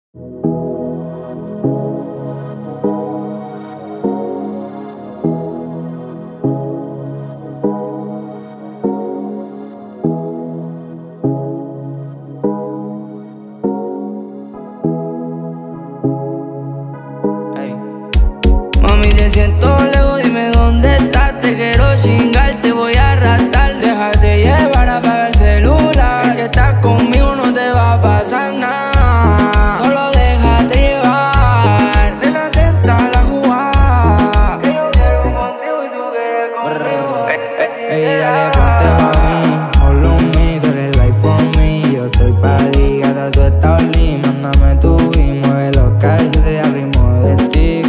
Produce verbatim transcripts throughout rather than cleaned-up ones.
Mami, te siento lejos, dime dónde estás. Te quiero chingar, te voy a arrastrar. Déjate llevar, apaga el celular, que si estás conmigo no te va a pasar nada. Solo déjate llevar, nena, atenta a la jugada. Que yo quiero contigo y tú quieres conmigo. Ey, dale, ponte pa' mí, follow me, tú eres life for me. Yo estoy pa' ti, gata, tú estás lit. Mándame tu y mueve los calzones al ritmo del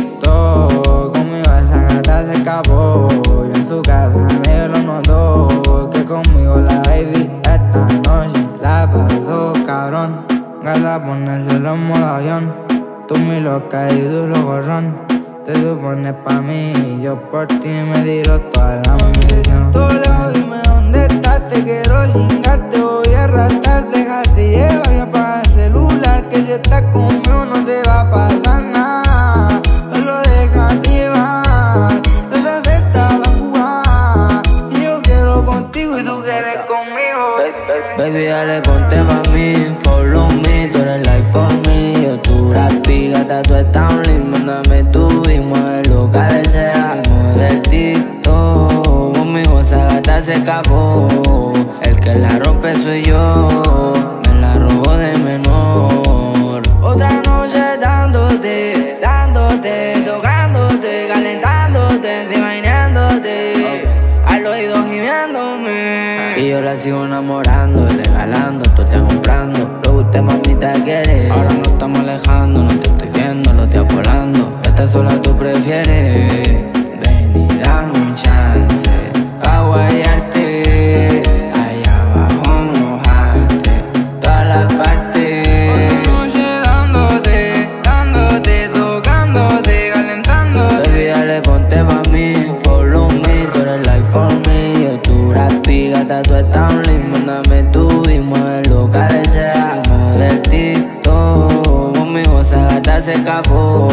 TikTok. Conmigo esa gata se escapó, y en su casa nadie lo notó. Que conmigo la baby esta noche la pasó cabrón. Gata, ponérselo en modo avión, tú mi loca y duro gorrón. Te supones pa' mí y yo por ti me tiro toda la munición. Todo lejos, dime dónde estás, te quiero chingar, te voy a arrastrar. Déjate llevar y apaga el celular, que si estás conmigo no te va a pasar nada. Solo déjate llevar, desde esta la jugada. Y yo quiero contigo y tú quieres conmigo. Baby, dale, ponte pa' mí, follow me, tú eres life for me. Yo tu gratis, gata, tú estás un link. Mándame tu y mueve lo que desea. Mueve el TikTok, conmigo esa gata se escapó. El que la rompe soy yo, me la robó de menor. Otra noche dándote, dándote, tocándote, calentándote, encima imaginándote, al oído gimiéndome. Y yo la sigo enamorando, regalando, tú te comprando. Lo que usted mamita quiere, ahora nos estamos alejando. No te estoy viendo, los días volando. Esta sola tú prefieres. Ven y dame un chance pa' guayarte, allá abajo mojarte todas las partes. Otra noche dándote, dándote, tocándote, calentándote. Baby, dale, ponte pa' mí, follow me, tú eres life for me. Yo tu gratis, gata, tú estás un link. Mándame tu y mueve lo que desea. Mueve el TikTok, conmigo esa gata se escapó.